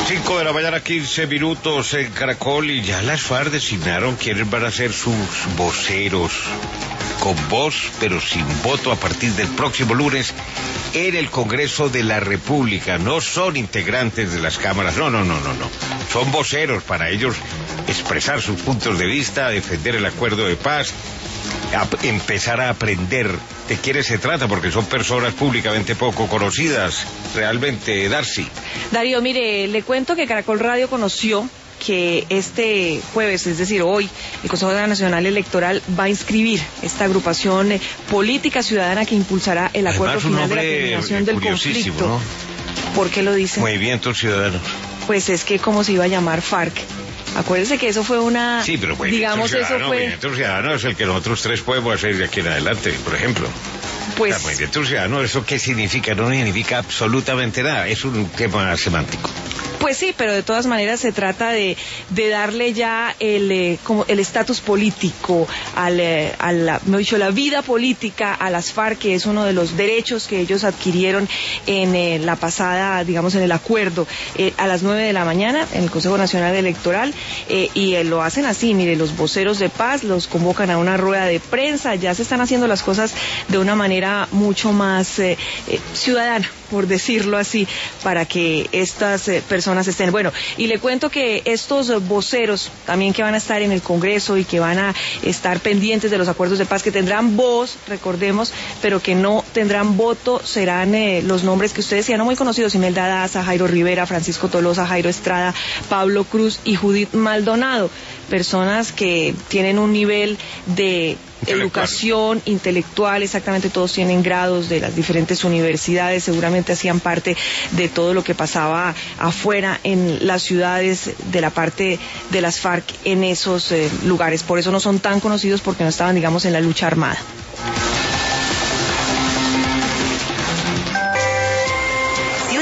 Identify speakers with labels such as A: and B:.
A: 5 de la mañana, 15 minutos en Caracol, y ya las FARC designaron quiénes van a ser sus voceros, con voz pero sin voto a partir del próximo lunes en el Congreso de la República. No son integrantes de las cámaras, no. Son voceros para ellos expresar sus puntos de vista, defender el acuerdo de paz, empezar a aprender de quiénes se trata, porque son personas públicamente poco conocidas, realmente, Darcy.
B: Darío, mire, le cuento que Caracol Radio conoció que este jueves, es decir, hoy, el Consejo Nacional Electoral va a inscribir esta agrupación política ciudadana que impulsará el acuerdo final de la terminación del conflicto.
A: ¿No?
B: ¿Por qué lo dice?
A: Movimiento Ciudadano.
B: Pues es que, ¿cómo se iba a llamar FARC? Acuérdense que eso fue una...
A: Sí, pero Movimiento Ciudadano es el que nosotros tres podemos hacer de aquí en adelante, por ejemplo.
B: Pues...
A: O sea, Movimiento Ciudadano, ¿eso qué significa? No significa absolutamente nada, es un tema semántico.
B: Pues sí, pero de todas maneras se trata de darle ya el estatus político la vida política a las FARC, que es uno de los derechos que ellos adquirieron en la pasada, digamos, en el acuerdo, a las 9 de la mañana en el Consejo Nacional Electoral, y lo hacen así, mire, los voceros de paz los convocan a una rueda de prensa, ya se están haciendo las cosas de una manera mucho más ciudadana, por decirlo así, para que estas personas estén. Bueno, y le cuento que estos voceros también que van a estar en el Congreso y que van a estar pendientes de los acuerdos de paz, que tendrán voz, recordemos, pero que no tendrán voto, serán los nombres que ustedes decían, no muy conocidos: Imelda Daza, Jairo Rivera, Francisco Tolosa, Jairo Estrada, Pablo Cruz y Judith Maldonado, personas que tienen un nivel de educación intelectual, exactamente, todos tienen grados de las diferentes universidades, seguramente hacían parte de todo lo que pasaba afuera en las ciudades de la parte de las FARC en esos lugares, por eso no son tan conocidos, porque no estaban, digamos, en la lucha armada.